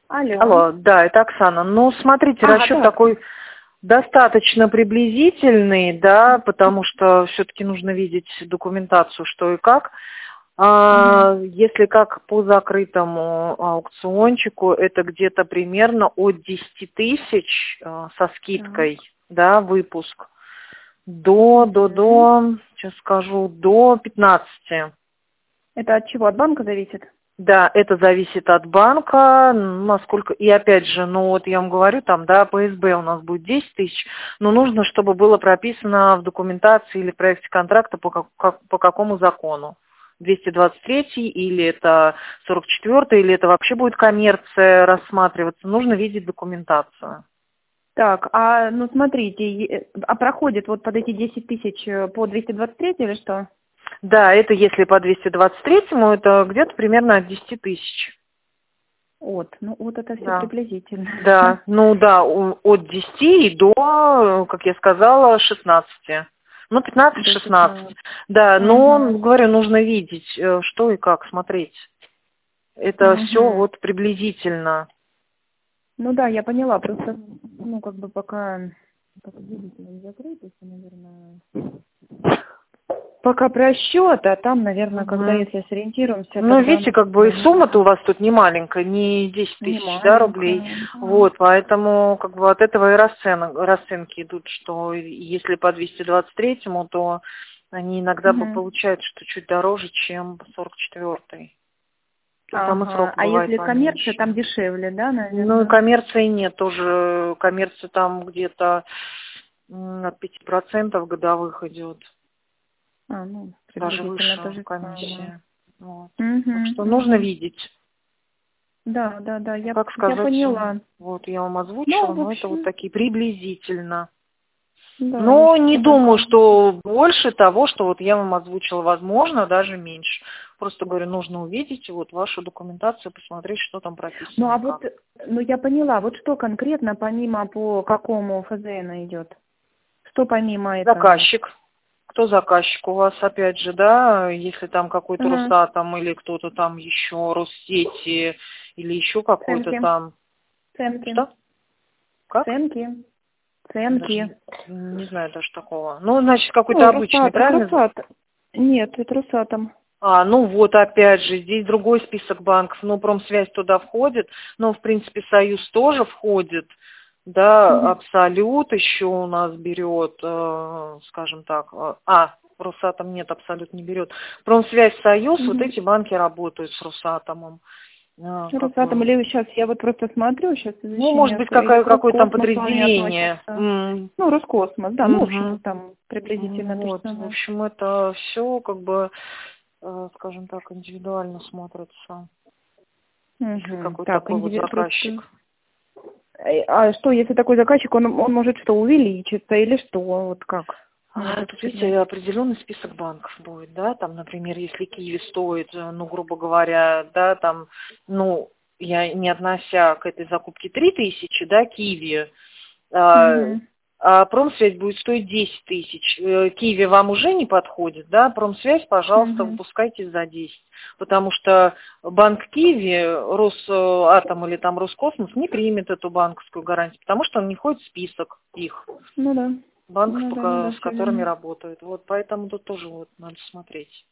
Алло. Алло, да, это Оксана. Ну, смотрите, расчет Да. такой достаточно приблизительный, да, потому что все-таки нужно видеть документацию, что и как. Если как по закрытому аукциончику, это где-то примерно от 10 тысяч со скидкой, да, выпуск, до, сейчас скажу, до 15. Это от чего? От банка зависит? Да, это зависит от банка, насколько, и опять же, ну вот я вам говорю, там, да, по СБ у нас будет 10 тысяч, но нужно, чтобы было прописано в документации или в проекте контракта по какому закону. 223 или это 44 или это вообще будет коммерция рассматриваться, нужно видеть документацию. Так, ну смотрите, проходит вот под эти 10 тысяч по 223 или что? Да, это если по 223-му, это где-то примерно от 10 тысяч. Ну вот это все Да. приблизительно. Да, ну да, от 10 и до, как я сказала, 16. Ну, 15-16. Да, но, говорю, нужно видеть, что и как смотреть. Это все вот приблизительно. Ну да, я поняла, просто, ну, как бы пока двигатель не закрыт, наверное, пока просчет, а там, наверное, когда, если сориентируемся... Ну, видите, как бы и сумма-то у вас тут не маленькая, не 10 тысяч, да, рублей. Вот, поэтому как бы от этого и расценки идут, что если по 223-му, то они иногда получают, что чуть дороже, чем по 44-й. Там и срок А бывает если поменьше. коммерция, там дешевле, да, наверное? Ну, и коммерции нет тоже. Коммерция там где-то от 5% годовых идет. Даже выше комиссия. Вот. Так что нужно видеть. Да, я сказать, поняла. Вот я вам озвучила, но это вот такие приблизительно. Да, Но не думаю, что больше того, что вот я вам озвучила, возможно, даже меньше. Просто говорю, нужно увидеть вот вашу документацию, посмотреть, что там прописано. Я поняла. Вот что конкретно, помимо по какому ФЗН идет? Что помимо этого? Заказчик. Кто заказчик у вас, опять же, да, если там какой-то Росатом или кто-то там еще, Россети или еще какой-то там. Ценки. Что? Как? Ценки. Не знаю даже такого. Ну, значит, какой-то обычный, правильно? Нет, это Росатом. Ну вот опять же, здесь другой список банков, но Промсвязь туда входит, но в принципе Союз тоже входит, да, Абсолют еще у нас берет, скажем так, Росатом нет, Абсолют не берет. Промсвязь, Союз, вот эти банки работают с Росатомом. Росатом или сейчас, я вот просто смотрю, сейчас может быть, какое-то там подразделение. Роскосмос, да, в общем, там приблизительно точно. В общем, это все как бы, скажем так, индивидуально смотрится. Если какой-то такой вот заказчик. А что, если такой заказчик, он может что, увеличиться или что, вот как? Тут, видите, определенный список банков будет, да, там, например, если Киви стоит, ну, грубо говоря, да, там, ну, я не относя к этой закупке 3000, да, Киви, а Промсвязь будет стоить 10 тысяч. Киви вам уже не подходит, да, Промсвязь, пожалуйста, выпускайте за 10. Потому что банк Киви, Росатом или там Роскосмос не примет эту банковскую гарантию, потому что он не входит в список их. Банков, с которыми работают. Вот поэтому тут тоже вот надо смотреть.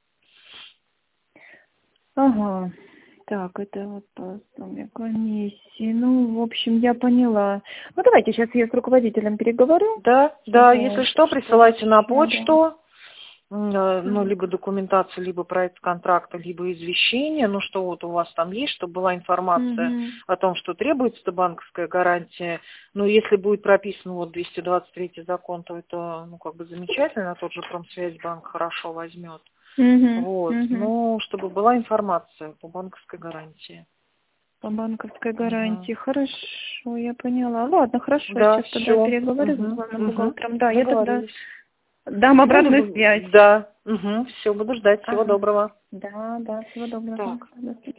Так, это вот по сумме комиссии. Ну, в общем, я поняла. Ну, давайте сейчас я с руководителем переговорю. Да, если что, присылайте на почту, ну, либо документацию, либо проект контракта, либо извещение, ну, что вот у вас там есть, чтобы была информация о том, что требуется банковская гарантия. Ну, если будет прописан вот 223 закон, то это, ну, как бы замечательно, тот же Промсвязьбанк хорошо возьмет. Ну, чтобы была информация по банковской гарантии. По банковской гарантии. Хорошо, я поняла. Ладно, хорошо, Да, сейчас тогда переговорю с главным бухгалтером. Да, я тогда дам обратную связь. Да, все, буду ждать. Всего доброго. Да, всего доброго. Так.